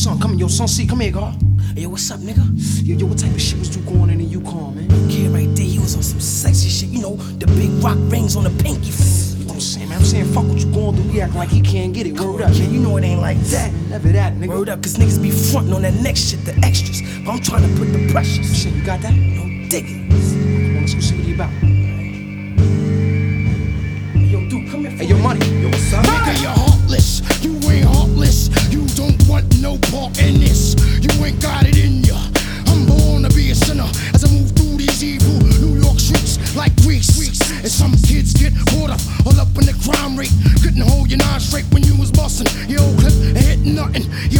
son, come here, yo, son C, come here, God. Hey, yo, what's up, nigga? Yo, what type of shit was you going in the Yukon, man? Kid right there, he was on some sexy shit, you know, the big rock rings on the pinky finger. You know what I'm saying, man? I'm saying, fuck what you going through. He acting like he can't get it. Word up, man. You know it ain't like that. Man, never that, nigga. Word up, cause niggas be frontin' on that next shit, the extras. But I'm trying to put the pressures. Shit, you got that? Yo, dig it. Come on, let's go see what he about. Hey, yo, dude, come here. Hey, yo, money. Yo, what's up? Nigga, you're heartless. You ain't heartless. You don't want no part in this. You ain't got it in ya. I'm born to be a sinner as I move through these evil New York streets like Grease. And some kids get caught up all up in the crime rate. Couldn't hold your nine straight when you was bustin'. Your old clip ain't hit nothing.